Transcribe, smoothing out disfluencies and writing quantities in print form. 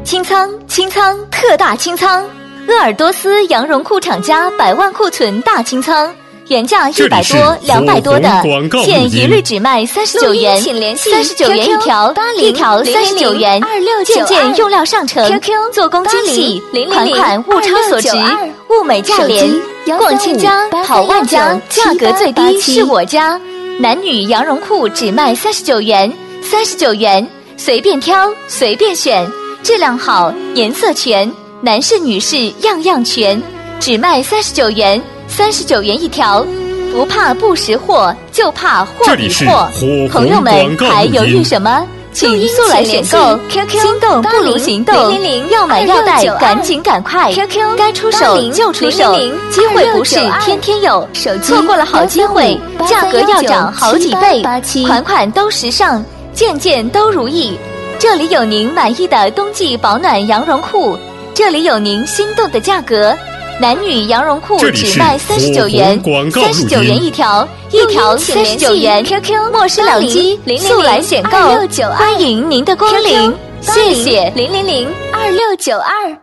清仓，清仓，特大清仓！鄂尔多斯羊绒裤厂家100万库存大清仓，原价100多、200多的，现一律只卖39元，39元一条，一条39元，件件用料上乘，做工精细，款款物超所值，物美价廉。逛千家，跑万家，价格最低是我家。男女羊绒裤只卖39元，39元，随便挑，随便选。质量好，颜色全，男士女士样样全，只卖39元，39元一条。不怕不识货，就怕货比货。朋友们还犹豫什么？请速来选购，心动不如行动，要买要带，赶紧赶快，该出手就出手，机会不是天天有，错过了好机会，价格要涨好几倍，款款都时尚，件件都如意。这里有您满意的冬季保暖羊绒裤，这里有您心动的价格。男女羊绒裤只卖39元，39元一条，一条39元。莫失良机，速来选购，欢迎您的光临，谢谢。0002692。